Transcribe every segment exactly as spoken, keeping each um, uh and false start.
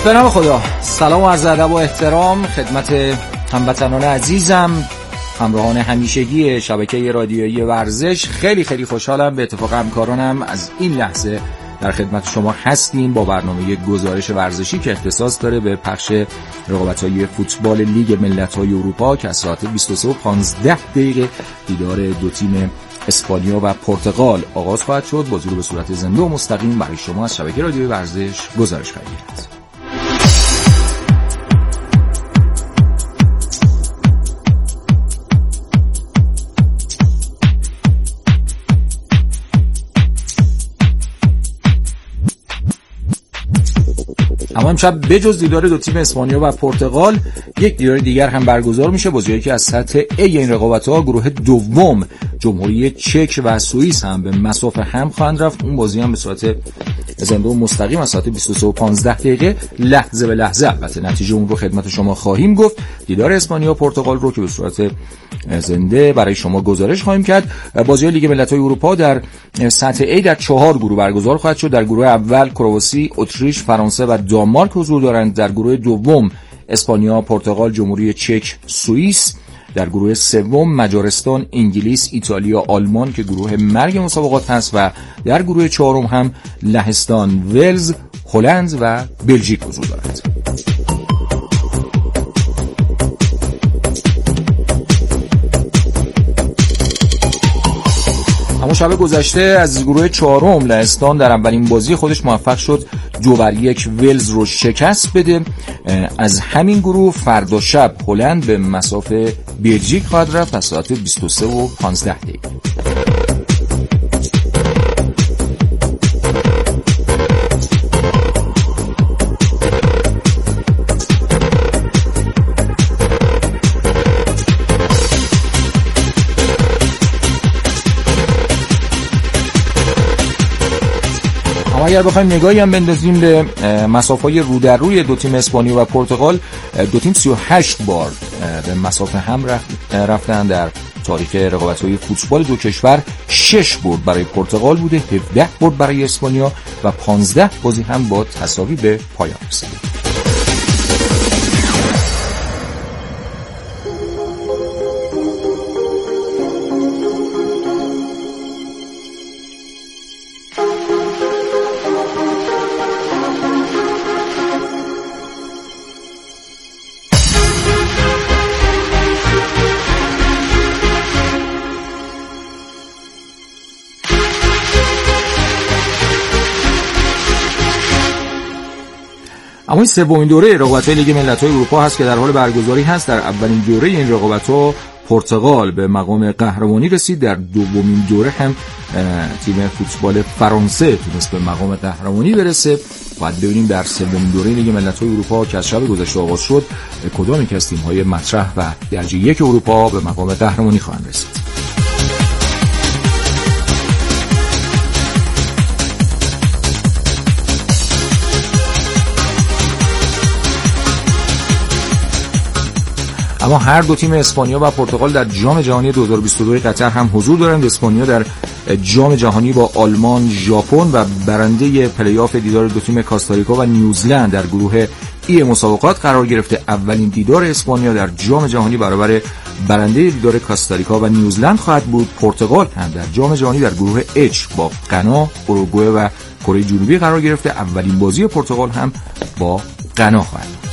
به نام خدا. سلام و عرض ادب و احترام خدمت هموطنان عزیزم، همراهان همیشگی شبکه رادیویی ورزش. خیلی خیلی خوشحالم به اتفاق همکارانم از این لحظه در خدمت شما هستیم با برنامه گزارش ورزشی که اختصاص داره به پخش رقابت‌های فوتبال لیگ ملت‌های اروپا که از ساعت بیست و سه و پانزده دقیقه دیدار دو تیم اسپانیا و پرتغال آغاز خواهد شد. بازی رو به صورت زنده و مستقیم برای شما از شبکه رادیویی ورزش گزارش خواهیم کرد. اما امشب بجز دیدار دو تیم اسپانیا و پرتغال یک دیدار دیگر هم برگزار میشه. بازیایی که از سطح A این رقابت‌ها گروه دوم جمهوری چک و سوئیس هم به مسافه هم خواهند رفت. اون بازی هم به صورت زنده و مستقیم از ساعت بیست و سه و پانزده دقیقه لحظه به لحظه البته نتیجه اون رو خدمت شما خواهیم گفت. دیدار اسپانیا و پرتغال رو که به صورت زنده برای شما گزارش خواهیم کرد. بازی‌های لیگ ملت‌های اروپا در سطح A در چهار گروه برگزار خواهد شد. در گروه اول کرواسی، اتریش، فرانسه و دانمارک حضور دارند. در گروه دوم اسپانیا، پرتغال، جمهوری چک، سوئیس. در گروه سوم مجارستان، انگلیس، ایتالیا، آلمان که گروه مرگ مسابقات هست و در گروه چهارم هم لهستان، ولز، هلند و بلژیک حضور دارند. اما شب گذشته از گروه چهارم لهستان در اولین بازی خودش موفق شد دو بر یک ولز رو شکست بده. از همین گروه فردا شب هلند به مسافه بلژیک خواهد رفت از ساعت بیست و سه و پانزده دقیقه. اگر بخوایم نگاهی هم بندازیم به مسافه‌های رو در روی دو تیم اسپانیا و پرتغال، دو تیم سی و هشت بار به مسافه هم رفتن در تاریخ رقابت‌های فوتبال دو کشور. شش برد برای پرتغال بوده، هفده برد برای اسپانیا و پانزده بازی هم با تساوی به پایان رسیده. اما این سومین دوره رقابت‌های لیگ ملت‌های اروپا هست که در حال برگزاری هست. در اولین دوره این رقابت‌ها پرتغال به مقام قهرمانی رسید. در دومین دوره هم تیم فوتبال فرانسه تونست به مقام قهرمانی برسه. باید ببینیم در سومین دوره لیگ ملت‌های اروپا که از شب گذشته آغاز شد کدام یک از تیم‌های مطرح و درجه یک اروپا به مقام قهرمانی خواهند رسید. اما هر دو تیم اسپانیا و پرتغال در جام جهانی دو هزار و بیست و دو قطر هم حضور دارند. اسپانیا در جام جهانی با آلمان، ژاپن و برنده پلی‌آف دیدار دو تیم کاستاریکا و نیوزلند در گروه ای مسابقات قرار گرفته. اولین دیدار اسپانیا در جام جهانی برابر برنده دیدار کاستاریکا و نیوزلند خواهد بود. پرتغال هم در جام جهانی در گروه اچ با غنا، اوروگوئه و کره جنوبی قرار گرفته. اولین بازی پرتغال هم با غنا خواهد بود.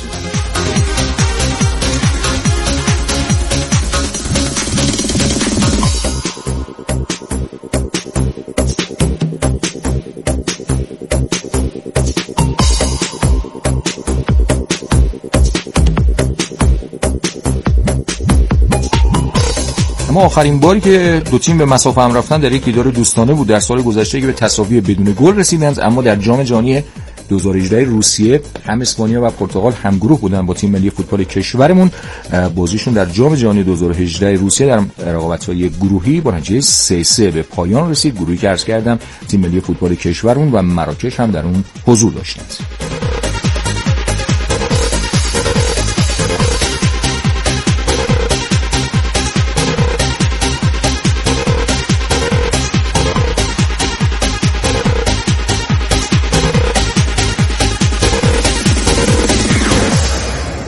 اما آخرین باری که دو تیم به مسافه هم رفتن در یک دیدار دوستانه بود در سال گذشته که به تساوی بدون گل رسیدند. اما در جام جهانی دو هزار و هجده روسیه هم اسپانیا و پرتغال هم گروه بودن با تیم ملی فوتبال کشورمون. بازیشون در جام جهانی دو هزار و هجده روسیه در رقابت‌های گروهی با نتیجه سه سه به پایان رسید. گروهی که عرض کردم تیم ملی فوتبال کشورمون و مراکش هم در اون حضور داشتند.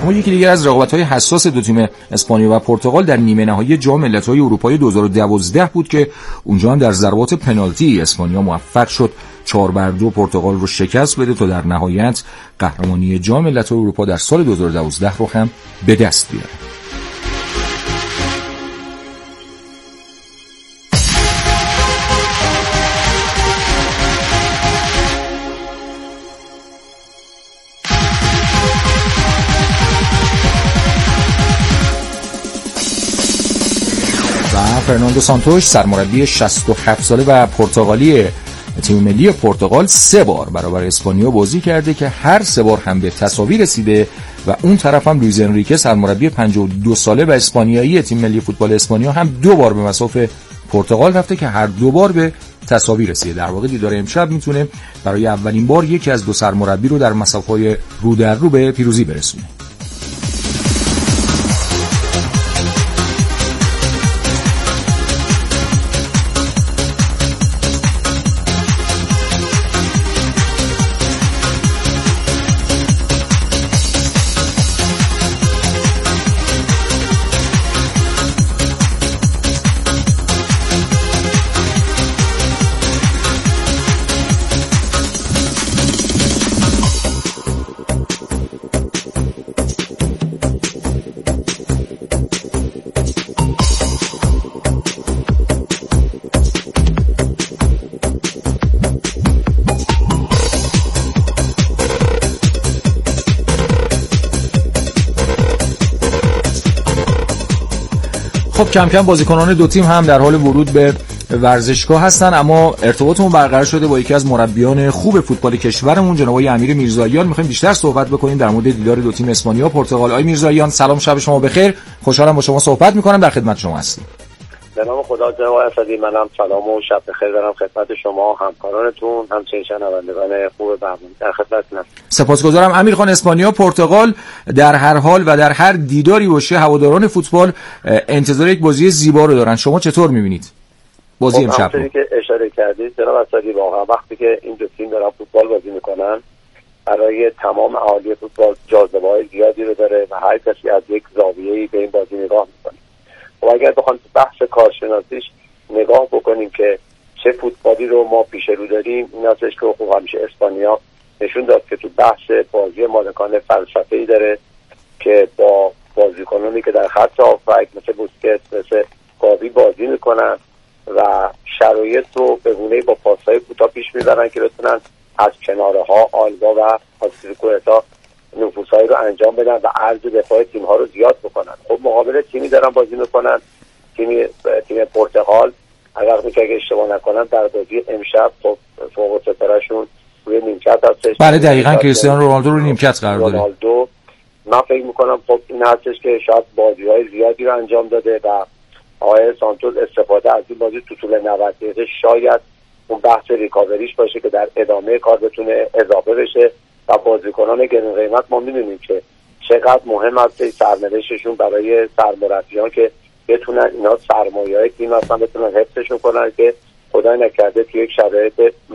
اما یکی دیگر از رقابت‌های حساس دو تیم اسپانیا و پرتغال در نیمه نهایی جام ملت‌های اروپای دو هزار و دوازده بود که اونجا هم در ضربات پنالتی اسپانیا موفق شد چهار بر دو پرتغال رو شکست بده تا در نهایت قهرمانی جام ملت‌های اروپا در سال دو هزار و دوازده رو هم به دست بیاره. فرناندو سانتوش سرمربی شصت و هفت ساله و پرتغالی تیم ملی پرتغال سه بار برابر اسپانیا بازی کرده که هر سه بار هم به تساوی رسیده و اون طرف هم لوئیز انریکه سرمربی پنجاه و دو ساله و اسپانیایی تیم ملی فوتبال اسپانیا هم دو بار به مصاف پرتغال رفته که هر دو بار به تساوی رسیده. در واقع دیدار امشب میتونه برای اولین بار یکی از دو سرمربی رو در مسافه‌های رو در رو به پیروزی برسونه. خب کم کم بازیکنان دو تیم هم در حال ورود به ورزشگاه هستن، اما ارتباطمون برقرار شده با یکی از مربیان خوب فوتبال کشورمون جناب آقای امیر میرزاییان. می‌خوایم بیشتر صحبت بکنیم در مورد دیدار دو تیم اسپانیا و پرتغال. آقای میرزاییان سلام، شب شما بخیر. خوشحالم با شما صحبت می‌کنم، در خدمت شما هستیم. به نام خدا جناب اسدی، منم سلام و شب بخیر دارم خدمت شما، همکارانتون، همچنین شنوندگان خوب برنامه. در خدمتتونم. سپاسگزارم. امیر خان، اسپانیا و پرتغال در هر حال و در هر دیداری باشه هواداران فوتبال انتظار یک بازی زیبا رو دارن. شما چطور می‌بینید بازی امشب؟ همونطوری که اشاره کردید جناب اسدی، واقعا وقتی که این دو تیم دارن فوتبال بازی میکنن برای تمام اهالی فوتبال جاذبه‌های زیادی رو داره و هر کسی از یک زاویه‌ای به این بازی نگاه میکنه. و اگر بخوایم بحث کارشناسیش نگاه بکنیم که چه فوتبالی رو ما پیش رو داریم، این هستش که خوب همیشه اسپانیا نشون داد که تو بحث بازی مالکانه فلسفه‌ای داره که با بازیکنانی که در خط هافبک مثل بوسکت، مثل گاوی بازی میکنن و شرایط رو به گونه‌ای با پاس‌های کوتاه پیش میبرن که بتونن از کنارها آلبا و آسپلیکوئتا نفوذهایی رو انجام بدن و عرض دفاع تیم‌ها رو زیاد بکنن. خب مقابل تیمی دارن بازی میکنن، تیم تیم پرتغال اگر میگه اگه اشتباه نکنم در بازی امشب خب فوق العاده‌شون روی نیمکت هستش. بله دقیقاً کریستیانو رونالدو رو نیمکت قرار داده. رونالدو من فکر میکنم خب این هستش که شاید بازی‌های زیادی رو انجام داده و آقای سانتوس استفاده از این بازی تو طول نود دقیقه شاید اون بحث ریکاوریش باشه که در ادامه کار بتونه اضافه بشه و بازیکنان گران قیمت ما می‌دونیم که چقدر مهم است سرنوشتشون برای سرمربیان که بتونن اینا سرمایه‌های تیم هستن، بتونن حفظشون کنن که خدای نکرده توی یک شرایط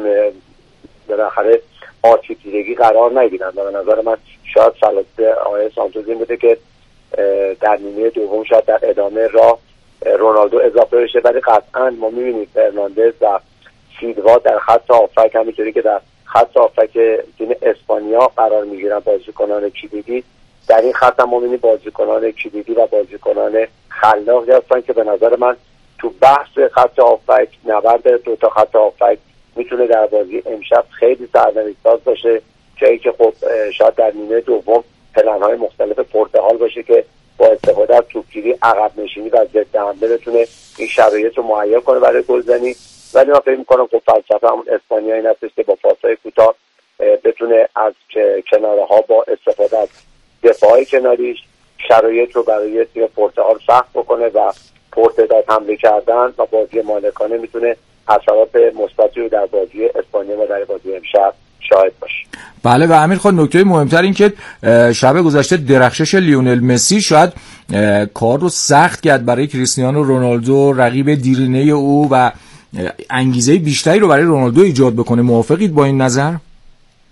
بالاخره آسیب دیدگی قرار نگیرن. و به نظر من شاید صلاحیت آقای سانتوس این بوده که در نیمه دوم شاید در ادامه راه رونالدو اضافه بشه، ولی قطعا ما می‌بینیم فرناندز و سیلوا در خط هافبک همینطوری که در خط هافبک تیم اسپانیا قرار میگیرن بازیکنان کلیدی. در این خط هم ما می‌بینیم بازیکنان کلیدی و بازیکنان خلاقی هستن که به نظر من تو بحث خط هافبک نبرد دو تا خط هافبک میتونه در بازی امشب خیلی سرنوشت‌ساز باشه، جایی که خب شاید در نیمه دوم پلن‌های مختلف پرتغال باشه که با استفاده از توپگیری عقب نشینی و ضد حمله بتونه این شرایط رو مهیا کنه برای گلزنی. ولی من فکر می‌کنم خب فلسفه همون اسپانیا این هستش که با پاس‌های کوتاه بتونه از کنارها با استفاده از دفاعی کناریش شرایط رو برای تیم پرتغال سخت بکنه و پرتغال حمله کردن و بازی مالکانه میتونه اثرات مثبتی رو در بازی اسپانیا و در بازی امشب شاهد باشه. بله و امیر خان نکته مهمتر این که شب گذشته درخشش لیونل مسی شاید کار رو سخت کرد برای کریستیانو رونالدو، رقیب دیرینه او، و انگیزه بیشتری رو برای رونالدو ایجاد بکنه. موافقید با این نظر؟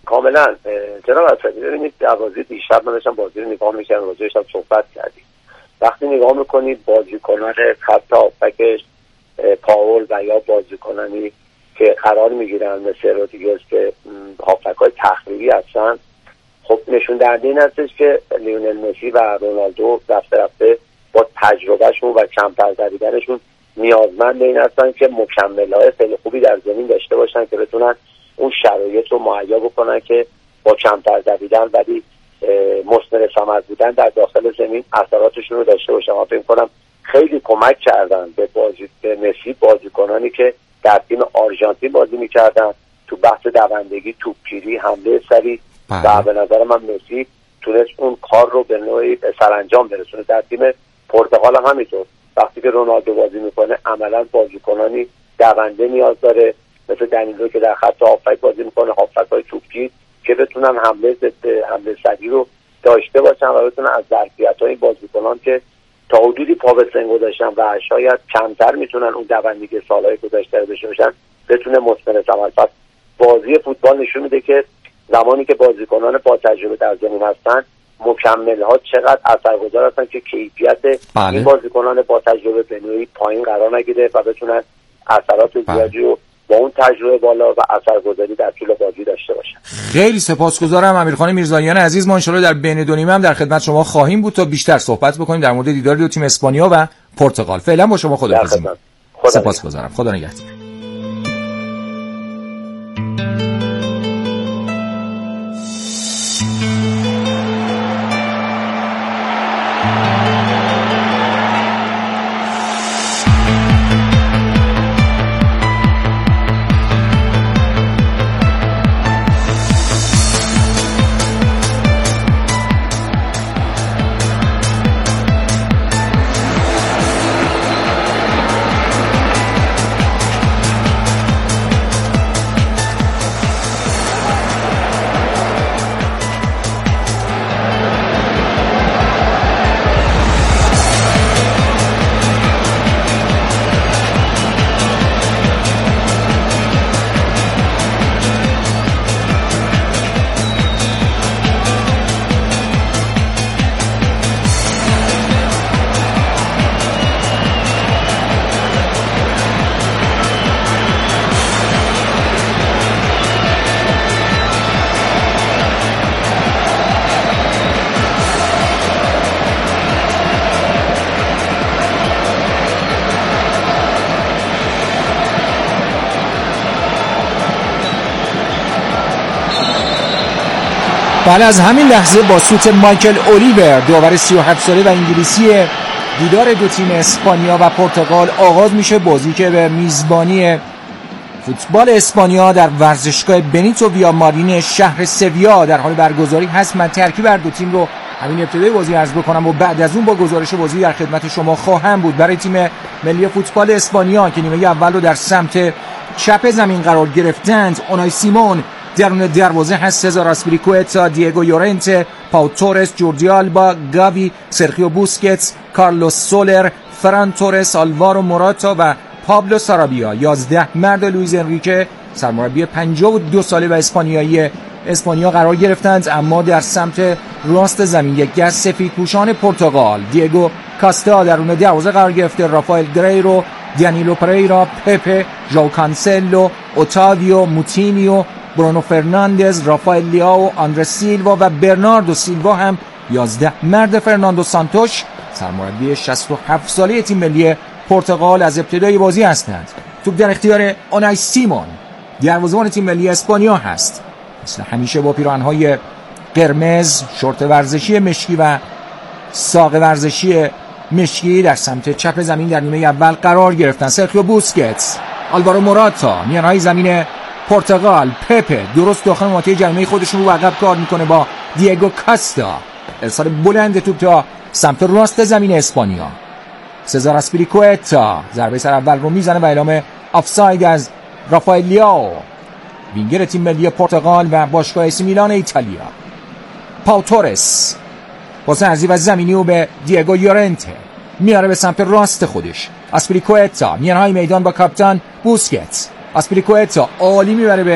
کاملا جناب اسدی، ببینید در بازی دیشب من داشتم بازی رو نگاه می‌کردم، راجعش هم صحبت کردیم. وقتی نگاه میکنید بازیکنان خط هافبکش پاول و یا بازیکنانی که قرار میگیرن مثل رودریگز که هافبک‌های تخریبی هستن، خب نشون دهنده این هستش که لیونل مسی و رونالدو رفته رفته با تجربهشون و کمتر دویدنشون نیازمند این هستن که مکمل‌های خیلی خوبی در زمین داشته باشن که بتونن اون شرایط رو مهیا بکنن که با کمتر دویدن ولی مثمر ثمر بودن در داخل زمین اثراتشون رو داشته باشن. من فکر کنم خیلی کمک کردن به بازی به مسی بازیکنانی که در تیم آرژانتین بازی می‌کردن تو بحث دوندگی، توپگیری، حمله سری و به نظر من مسی تونست اون کار رو به نوعی سرانجام برسونه. در تیم پرتغال هم همینطور، وقتی که رونالدو بازی میکنه عملا بازیکنانی دونده نیاز داره مثل دنیلو که در خط هافبک بازی میکنه، هافبک‌های توپگیر که بتونن حمله ضد حمله سری رو داشته باشن و بتونن از ظرفیت‌های بازیکنان که تا حدودی پا به سن گذاشتن و شاید کمتر میتونن اون دوندگی سالهای گذشته داشته باشن بتونه مثمر ثمر. پس بازی فوتبال نشون میده که زمانی که بازیکنان با تجربه در زمین هستن مکمل‌ها چقدر اثرگذار هستن که کیفیت بله. این بازیکنان با تجربه به نوعی پایین قرار نگیره و بتونن اثرات زیادی رو با اون تجربه بالا و اثرگذاری در طول بازی داشته باشن. خیلی سپاسگزارم امیرخان میرزاییان عزیز. ما ان شاءالله در بین دو نیمه هم در خدمت شما خواهیم بود تا بیشتر صحبت بکنیم در مورد دیدار دو تیم اسپانیا و پرتغال. فعلا با شما خداحافظی. سپاسگزارم. خدا نگهدار. بله، از همین لحظه با سوت مایکل اولیور داور سی و هفت ساله و انگلیسی دیدار دو تیم اسپانیا و پرتغال آغاز میشه. بازی که به میزبانی فوتبال اسپانیا در ورزشگاه بنیتو ویامارین شهر سویا در حال برگزاری هست. من ترکیب بر دو تیم رو همین ابتدای بازی عرض بکنم و بعد از اون با گزارش بازی در خدمت شما خواهم بود. برای تیم ملی فوتبال اسپانیا که نیمه اول رو در سمت چپ زمین قرار گرفتند، اونای سیمون درون دروازه هست، سزار آسپلیکوئتا، دیگو یورنته، پاو تورس، جوردی آلبا، گاوی، سرخیو بوسکتس، کارلوس سولر، فران تورس، آلوارو موراتا و پابلو سارابیا. یازده مرد لوئیز انریکه سرمربی پنجاه و دو ساله و اسپانیایی اسپانیا قرار گرفتند. اما در سمت راست زمین یک گز سفیدپوشان پرتغال دیگو کاستا درون دروازه قرار گرفته، رافائل گریرو، دیانیلو پریرا، پپه، ژائو کانسلو، اوتاویو، موتینیو، برونو فرناندز، رافائل لیاو، آندره سیلوا و برناردو سیلوا هم یازده مرد فرناندو سانتوش سرمربی شصت و هفت ساله تیم ملی پرتغال از ابتدای بازی هستند. توپ در اختیار اونای سیمون دروازه‌بان تیم ملی اسپانیا هست. مثل همیشه با پیراهن‌های قرمز، شورت ورزشی مشکی و ساق ورزشی مشکی در سمت چپ زمین در نیمه اول قرار گرفتن. سرخیو بوسکتس، آلوارو موراتا، میانهای زمین پرتغال، پپه درست داخل منطقه جریمه خودشون رو عقب کار میکنه با دیگو کاستا. ارسال بلند توپ تا سمت راست زمین اسپانیا. سزار آسپلیکوئتا ضربه سر اول رو میزنه و اعلام آفساید از رافائل لیاو، وینگر تیم ملی پرتغال و باشگاه ایسی میلان ایتالیا. پاو تورس پاس عرضی و زمینی رو به دیگو یورنته میاره به سمت راست خودش. آسپلیکوئتا میانهای میدان با کاپیتان بوسکتس. آسپلیکوئتا عالی میبره به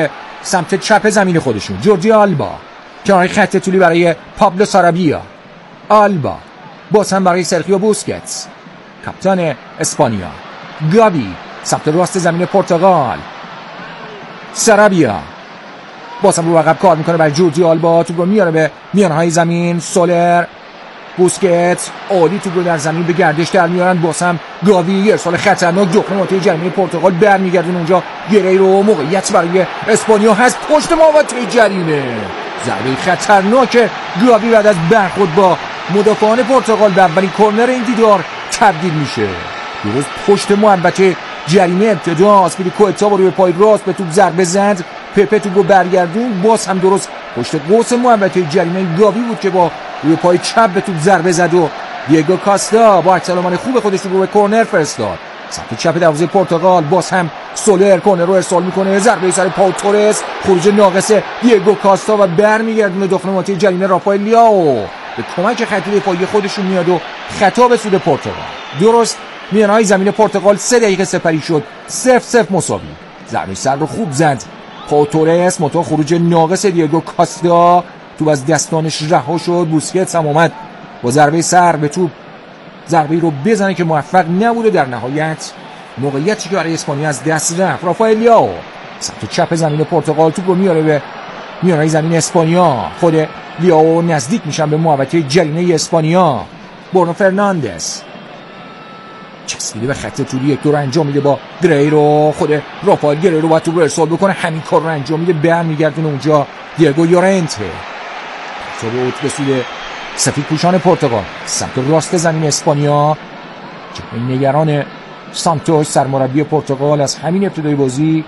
سمت چپ زمین خودشون. جوردی آلبا کنار خط طولی برای پابلو سارابیا. آلبا باز هم برای سرخیو بوسکتس کاپیتان اسپانیا. گاوی سمت راست زمین پرتغال. سارابیا باز هم رو عقب کار میکنه برای جوردی آلبا. توپ رو میاره به میانهای زمین. سولر، بوسکتس، عالی توپ رو در زمین به گردش در میارن. باز هم گاوی ارسال خطرناک دخمه منطقه جریمه پرتغال برمیگردون اونجا. گریرو موقعیت برای اسپانیا هست پشت محوطه جریمه. ضربه خطرناک گاوی بعد از برخورد با مدافعان پرتغال به اولین کرنر این دیدار تبدیل میشه. درست پشت محوطه جریمه ابتدا آسپیلیکوئتا با روی پای راست به توپ ضربه زد. پپه توپ رو برگردون. باز هم درست پشت قوس محوطه جریمه گاوی بود که با روی پای چپ به توپ ضربه زد و دیگو کاستا با اکسلمان خوب خودش رو به کرنر فرستاد. سمت چپ دروازه پرتغال. باز هم سولر کرنر رو ارسال میکنه. ضربه سر پاو تورس. خروج ناقص دیگو کاستا و برمیگردونه داخل منطقه جریمه. رافائل لیاو به کمک خط دفاعی خودشون میاد و خطا به سود پرتغال. درست میانهای زمین پرتغال سه دقیقه سپری شد. صفر صفر مساوی. ضربه سر رو خوب زد پاو تورس. متا خروج ناقص دیگو کاستا. توپ از دستانش رها شد. بوسکتس هم اومد با ضربه سر به توپ ضربه رو بزنه که موفق نبوده. در نهایت موقعیتی که برای اسپانیا از دست رفت. رافائل لیاو سمت چپ زمین پرتغال توپ رو میاره به میانهای زمین اسپانیا. خود لیاو نزدیک میشن به محوطه جریمه اسپانیا. برونو فرناندز چسبیده به خط طولی یک دور انجام میده با گریرو. خود رافائل گریرو باید توپ رو ارسال بکنه. همین کار رو انجام میده. برمیگردونه اونجا دیگو یورنته. تو به سود سفید پوشان پرتغال سمت راست زمین اسپانیا. جبهه نگران سانتوش سرمربی پرتغال از همین ابتدای بازی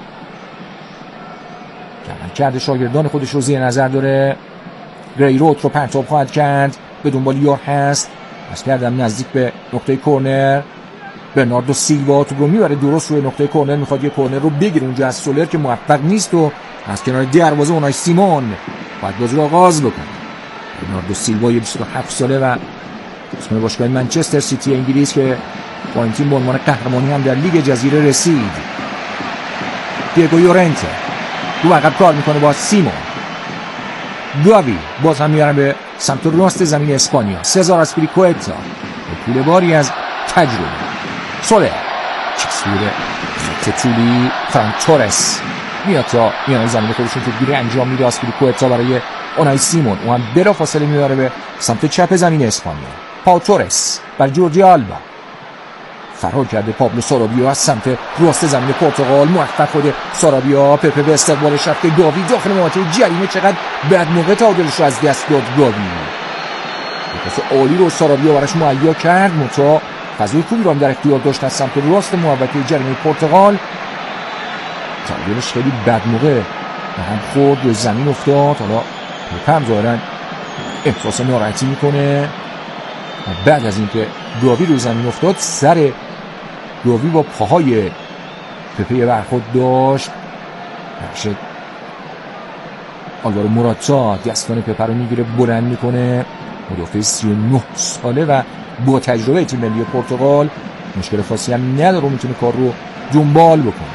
که کرده شاگردان خودش رو زیر نظر داره. گریرو رو پرتاب خواهد کرد. به دنبال یار هست. از کردم نزدیک به نقطه کرنر. برناردو سیلوا توپ رو میبره درست روی نقطه کرنر. میخواد یه کرنر رو بگیره اونجا از سولر که موفق نیست و از کنار دروازه اونای سیمون باید بازی رو آغاز بکنه. برناردو سیلوا یه بیست و هفت ساله و اسم باشگاه منچستر سیتی انگلیس که با این تیم به عنوان قهرمانی هم در لیگ جزیره رسید. دیگو یورنته رو عقب کار میکنه با سیمون. گاوی باز هم میارن به سمت راست زمین اسپانیا. سزار آسپیلیکوئتا به پول باری از تجربه. سولر چسبیده خط طولی. فران تورس میاد تا میانه زمین خودشون توپگیری انجام میده. آسپیلیکوئتا برای اونای سیمون اون هم بلا فاصله میبره به سمت چپ زمین اسپانیا. پاو تورس بر جوردی آلبا فرار کرده. پابلو سارابیا از سمت راست زمین پرتغال موفق خود سارابیا. پپه به استقبالش رفته. گاوی داخل محوطه جریمه چقدر بد موقع تعادلش رو از دست داد. گاوی پاس عالی رو سارابیا براش مهیا کرد. متا فضای خوبی رو هم در اختیار داشت از سمت راست محوطه جریمه پرتغال. تعادلش خیلی بد موقع به هم خورد. روی زمین افتاد. حالا پپه هم ظاهرا احساس ناراحتی میکنه. بعد از اینکه گاوی روی زمین افتاد سر گاوی با پاهای پپه برخورد داشت. نقشه آلوارو موراتا دستان پپه رو میگیره بلند میکنه. مدافع سی و نه ساله و با تجربه تیم ملی پرتغال مشکل خاصی هم نداره. میتونه کار رو دنبال بکنه.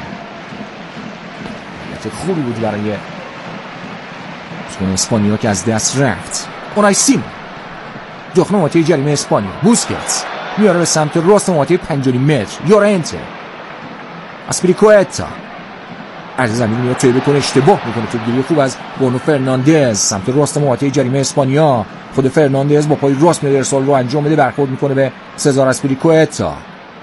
خوبی بود برای اسپانیا که از دست رفت. اونای سیمون داخل محوطه جریمه اسپانیا. بوسکتس میاره به سمت راست محوطه پنج متر. یورنته آسپیلیکوئتا عرض زمین میاد توی بکنه. اشتباه میکنه. توپگیری خوب از برونو فرناندز سمت راست محوطه جریمه اسپانیا. خود فرناندز با پای راست میاد ارسال رو انجام میده. برخورد میکنه به سزار آسپیلیکوئتا.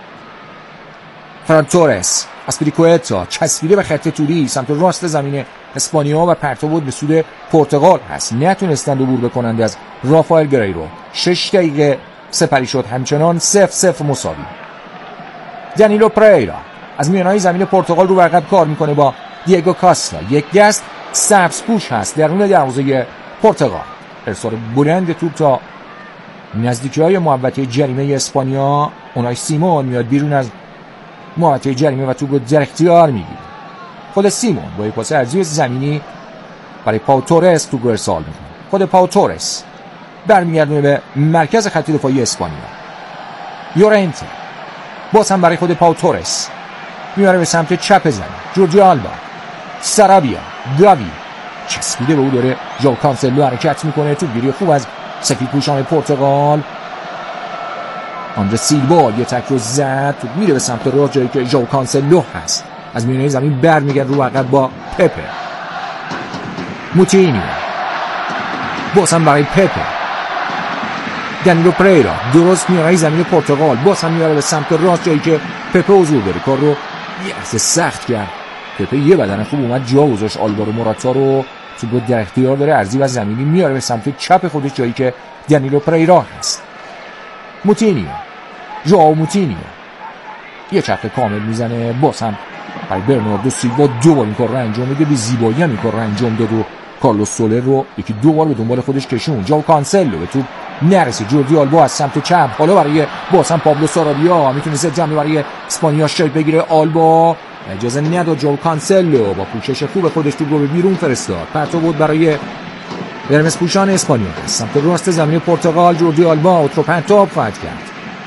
فران تورس آسپیلیکوئتا چسبیده به خط طولی سمت راست زمین اسپانیا و پرتاب به سود پرتغال هست. نتونستند عبور بکنند از رافائل گریرو. شش دقیقه سپری شد. همچنان صفر صفر مساوی. دانیلو پریرا از میانهای زمین پرتغال رو عقب کار میکنه با دیگو کاستا. یک دست سبز پوش هست درون دروازه پرتغال. ارسال بلند توپ تا نزدیکی های محوطه جریمه اسپانیا. اونای سیمون میاد بیرون از محوطه جریمه و توپ رو در اختیار میگیره. خود سیمون با یک پاس عرضی زمینی برای پاو تورس توپ رو ارسال میکنه. خود پاو تورس برمیگردونه به مرکز خط دفاعی اسپانیا. یورنته باز هم برای خود پاو تورس میاره به سمت چپ زمین. جوردی آلبا. سارابیا گاوی چسبیده به او، داره ژائو کانسلو حرکت میکنه. تو گیری خوب از سفید پوشان پرتغال. آندره سیلوا یه تک رو زد، تو میره به سمت راست جایی که ژائو کانسلو هست. از میانه زمین برمیگرده رو عقب با پپه. موتینیو باز هم برای پپه. دنیلو پریرا درست میاره زمین پرتغال، باز هم میاره به سمت راست جایی که پپه حضور داره. کار رو یه لحظه سخت کرد. پپه یه بدن خوب اومد جا گذاشت آلوارو موراتا رو. تو بود در اختیار داره، ارضی و زمینی میاره به سمت چپ خودش جایی که دنیلو پریرا هست. موتینیو ژائو موتینیو یه چرخ کامل میزنه، باز هم برای برناردو سیلوا دو بار این کار رو انجام میده. به زیبایی هم این کار رو انجام داد و کارلوس سولر رو یکی دو بار به دنبال خودش کشون. ژائو کانسلو به توپ نرسید. جوردی آلبا از سمت چپ، حالا برای باز هم پابلو سارابیا میتونه زد جمعی برای اسپانیا شیپ بگیره. آلبا اجازه نداد. ژائو کانسلو با پوشش خوب خودش توپ رو به بیرون فرستاد. پرتو بود برای قرمز پوشان اسپانیا سمت راست زمین پرتغال. جوردی آلبا اوترو پنتاپ خواهد کرد.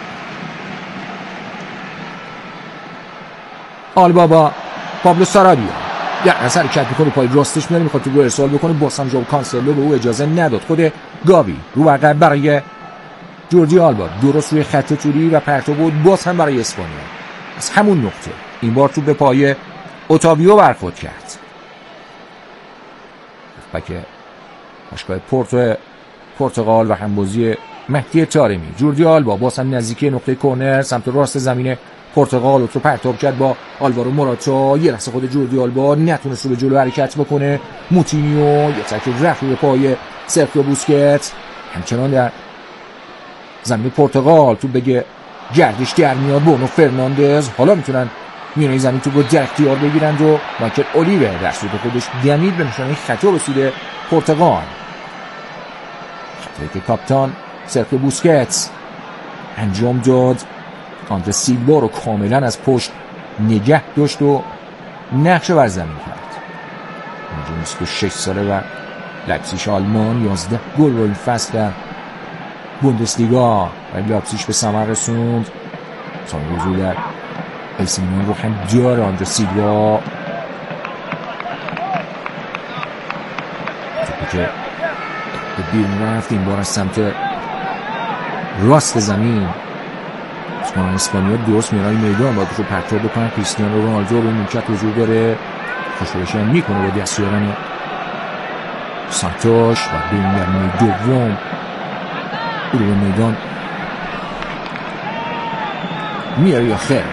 آلبا با پابلو سارابیا یا اثر حرکت میکنه، پای راستش میاره، میخواد تو رو ارسال بکنه. باز هم ژائو کانسلو به او اجازه نداد. خود گاوی رو عقب برای جوردی آلبا، درست روی خط توری و پرتو بود باز هم برای اسپانیا. از همون نقطه این بار تو به پای اوتاویو برخورد کرد. بک باشگاه پورتو پرتغال و همبازی مهدی طارمی. جوردی آلبا باز هم نزدیکی نقطه کرنر سمت راست زمین پرتغال رو پرتاب کرد با آلوارو موراتا. یه لحظه خود جوردی آلبا نتونست رو به جلو حرکت بکنه. موتینیو یه تک رفت روی پای سرخیو بوسکت. همچنان در زمین پرتغال تو بگه گردش در میاد. برونو فرناندز حالا میتونن میونه زمین تو رو در اختیار بگیرند و مایکل اولیور در سود خودش دمید به نشانه خطا به سود پرتغال. خطایی که کاپیتان سرخیو بوسکت انجام داد. آندره سیلوا رو کاملا از پشت نگه داشت و نقشه بر زمین کرد. اونجا بیست و شش ساله و لایپزیگ آلمان یازده گل رو این فصل در بوندسلیگا و لایپزیگ به ثمر رسوند. سال حضور در اسی میلان رو هم داره. آندره سیلوا توپی که به بیرون رفت، این بار از سمت راست زمین. اسپانیا اسپانیا درست میرای میدان باید رو پرتاب بکنن. کریستیانو رونالدو رو نیمکت حضور داره، خوشبالشی هم میکنه با دستیاران سانتوش و بریم در نیمه دوم او رو به میدان میاره یا خیر.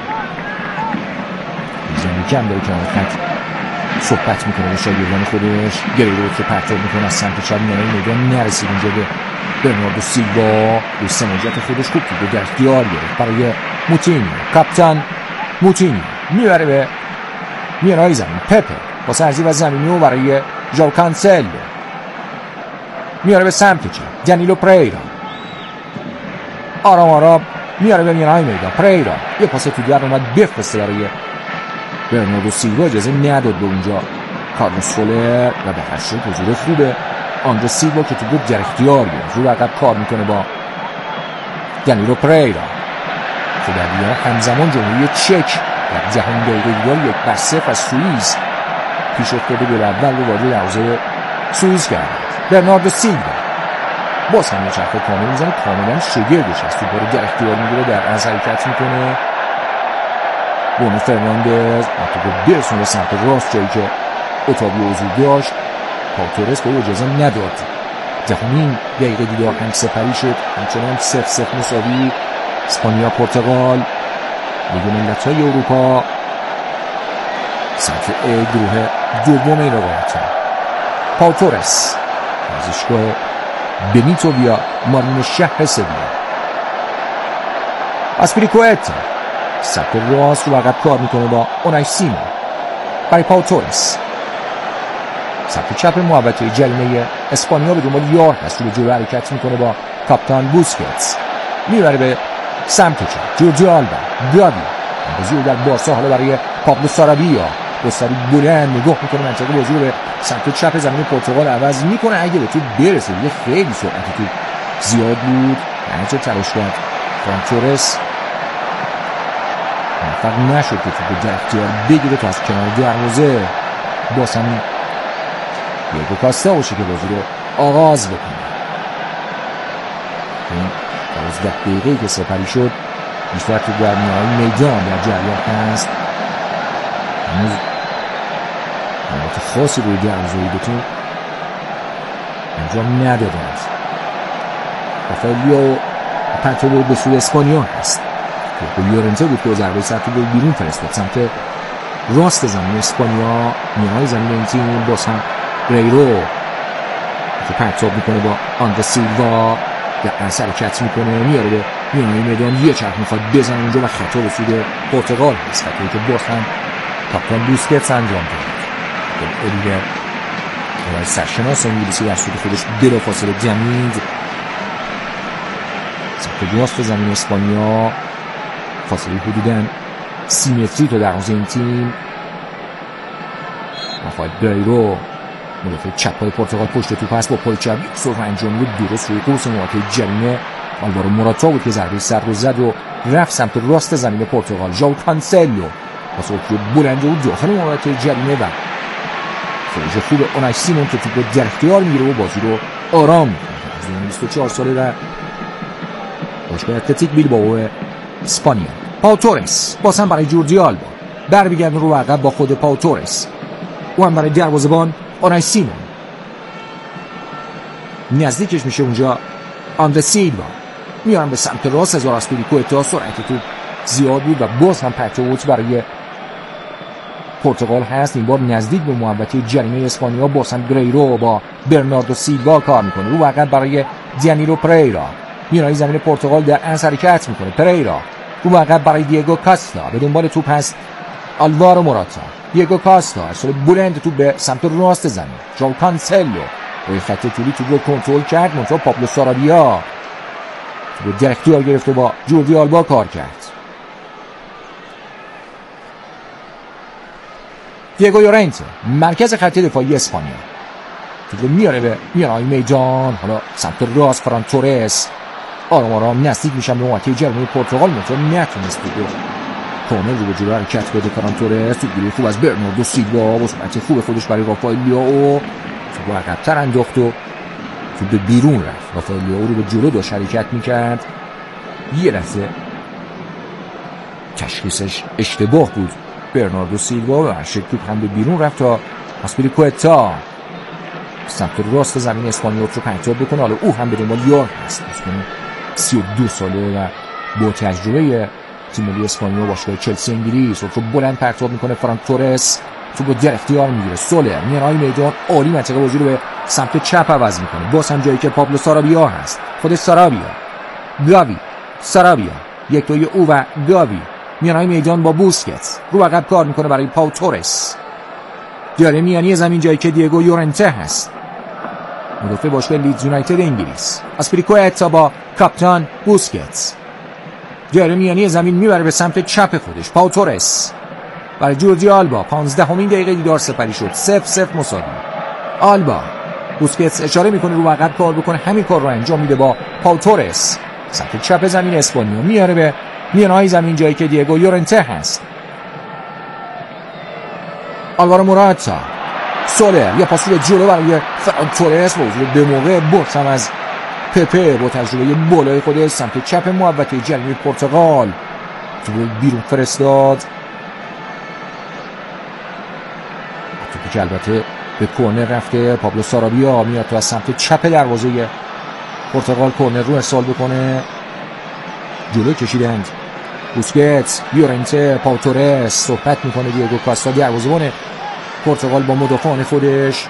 زمین کم داره که خط صحبت میکنه با شاگردان خودش. گریرو رو پرتاب میکنه از سمت چپ میاره میدان، نرسید اینجا به برناردو سیلوا. به سماجت خودش خوب بود در اختیار گرفت برای موتینیو. کاپیتان موتینیو میبره به میانهای زمین. پپه با سرزی و زمینی برای ژائو کانسلو میاره به سمت چپ. دنیلو پریرا آرام آرام میاره به میانهای میدان. پریرا یه پاس تو در اومد بفرسته برای برناردو سیلوا، اجازه نداد به اونجا کارلوس سولر و به هر شکل حضور خوبه آندره سیلوا که تو بود در اختیار گرفت. رو عقب کار میکنه با دنیلو پریرا. خود در همزمان جمهوری چک در جهان دقیقه دیگر یک بر صفر از سوئیس پیش افتاده گل اول رو وارد دروازه سوئیس کرد. برناردو سیلوا باز هم یه چرخ کامل میزنه، کاملا شگردش هست. توپ رو در اختیار میگیره، در از حرکت میکنه. برونو فرناندز توپ برسونه سمت راست جایی که اوتاویو حضور داشت. پاوتورس به او اجازه نداد. دهمین دقیقه دیدار هم سپری شد. همچنان صفر صفر مساوی. اسپانیا پرتغال لیگ ملت‌های اروپا سمت ای گروه دوم این رقابت. پاوتورس ورزشگاه بنیتو ویا مارین شهر سویا. آسپیلیکوئتا سمت راست رو عقب کار میکنه با اونای سیمو برای پاوتورس. سمت چپ محوطه جریمه اسپانیا به دنبال یار هست، رو به جلو حرکت میکنه با کاپیتان بوسکتس. میبره به سمت چپ. جوردی آلبا گاوی بازی رو در بارسا حالا برای پابلو سارابیا. گستری بلند نگاه میکنه، منطقه بازی رو به سمت چپ زمین پرتغال عوض میکنه. اگه به تو برسه دیگه خیلی سرعت تو زیاد بود، هرچه تلاش کرد فران تورس موفق نشد که تو در اختیار بگیره تا از کنار دروازه باز همین دیگو کاستا باشه که بازی رو آغاز بکنه. این دوازده دقیقه که سپری شد بیشتر تو در میانهای میدان در جریان هست. هنوز حالات خاصی روی دروازه‌ای دوتون انجام ندادند. رافائلیو پنتو بود به سوی اسپانیا هست که یورنته بود که ضربه سر تو بیرون فرستاد سمت راست زمین اسپانیا. میانهای زمین این تیم باز هم ریرو که پرتاب میکنه با آندره سیلوا در انس حرکت میکنه میاره به میانهای میدان یه چرخ میخواد بزنه اونجا و خطا به سود پرتغال هست. خطایی که باز هم کاپیتان بوسکتس انجام داد. اولیور و سرشناس انگلیسی در سود خودش بلافاصله جمید سمت راست زمین اسپانیا. فاصله حدوداً سی متری تا دروازه این تیم. رافائل گریرو مدافع چپ پرتغال پشت توپ است با پای چپ سرعت انجام میده درست روی قرص محوطه جریمه. آلوارو موراتا بود که ضربه سر رو زد و رفت سمت راست زمین پرتغال. ژائو کانسلو با سرعت بلند و داخل محوطه جریمه و خروج خوب اونای سیمون که توپ در اختیار میگیره و بازی رو آرام میکنه. از بیست و چهار ساله در باشگاه اتلتیک بیلبائو اسپانیا. پاو تورس باز هم برای جوردی آلبا برمیگردن رو عقب با خود پاو تورس. او هم برای دروازه‌بان اونای سیمون نزدیکش میشه اونجا. آندره سیلوا میارن به سمت راست هزار اسپیلیکوئتا. سرعت تو زیاد بود و باز هم پرتووت برای پرتغال هست. این بار نزدیک به محوطه جریمه اسپانیا. باز هم گریرو با برناردو سیلوا کار میکنه رو عقب برای دیانیلو پریرا. میانهای زمین پرتغال در انس حرکت میکنه. پریرا رو عقب برای دیگو کاستا. به دنبال توپ هست آلوارو موراتا. دیگو کاستا ارسال بلند توپ به سمت راست زمین. ژائو کانسلو روی خط طولی توپ رو کنترل کرد. منتها پابلو سارابیا توپ در اختیار گرفت و با جوردی آلبا کار کرد. دیگو یورنته مرکز خط دفاعی اسپانیا توپ رو میاره به میانهای میدان. حالا سمت راست فران تورس آرام آرام نزدیک میشن به محوطه جریمه پرتغال. منتها نتونست توپ رو کامل رو به جلو حرکت بده. فران تورس توپ گیری خوب از برناردو سیلوا با سرعت خوب خودش برای رافائلیو توپ عقب‌تر انداخت و توپ به بیرون رفت. رافائلیو رو به جلو داشت حرکت میکرد. یه لحظه تشخیصش اشتباه بود برناردو سیلوا و هرشک توپ هم به بیرون رفت تا اسپیلیکوئتا سمت راست زمین اسپانیا رو پرتاب بکنه. حالا او هم به دنبال یار هست. سی و دو ساله و با تجربه تیم ملی اسپانیا باشگاه چلسی انگلیس رو بلند پرتاب میکنه. فران تورس توپو در اختیار میگیره. سولر میانهای میدان عالی منطقه بازی رو به سمت چپ عوض میکنه. باز هم جایی که پابلو سارابیا هست. خود سارابیا گاوی سارابیا یک دوی او و گاوی میانهای میدان با بوسکتس رو عقب کار میکنه برای پاو تورس. دیاره میانی زمین جایی که دیگو یورنته هست مدافع باشگاه لیدز یونایتد انگلیس. اسپیلیکوئتا با کاپیتان بوسکتس دیاره میانی زمین میبره به سمت چپ خودش. پاو تورس برای جوردی آلبا. پانزدهمین دقیقه دیدار سپری شد. صفر صفر مساوی. آلبا بوسکتس اشاره میکنه رو عقب کار بکنه. همین کار رو انجام میده با پاو تورس سمت چپ زمین اسپانیا. میاره به میانهای زمین جایی که دیگو یورنته هست. آلوارو موراتا سولر یا پاسور جلو برای فران تورس با حضور به موقع برس هم از پپه با تجربه بالای خودش سمت چپ محوطه جریمه پرتغال توپ بیرون فرستاد. توپی که البته به کورنر رفته. پابلو سارابیا میاد تو از سمت چپ دروازه پرتغال کورنر رو ارسال بکنه. جلو کشیدند بوسکتس یورنته پاو تورس صحبت میکنه. دیگو کاستا دروازه‌بان پرتغال با مدافعان خودش.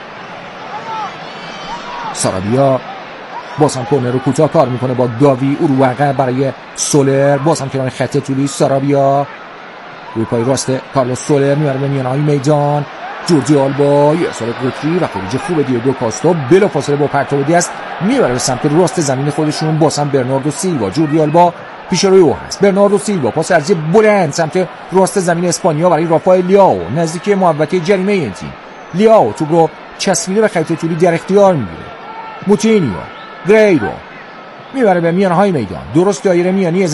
سارابیا باز هم کورنر رو کوتاه کار میکنه با گاوی. او رو عقب برای سولر. باز هم کنار خط طولی سارابیا روی پای راست کارلوس سولر میاره به میانهای میدان. جوردی آلبا یه ارسال قطری و خروج خوب دیگو کاستا بلافاصله با پرتاب دست میبره به سمت راست زمین خودشون. باز هم برناردو سیلوا. جوردی آلبا پیش روی او هست. برناردو سیلوا پاس ارزی بلند سمت راست زمین اسپانیا برای رافائل لیاو نزدیک محوطه جریمه این تیم. لیاو توپ رو چسبیده به خط طولی در اختیار میگیره. موتینیو گریرو میبره به میانهای میدان درست دایره میانی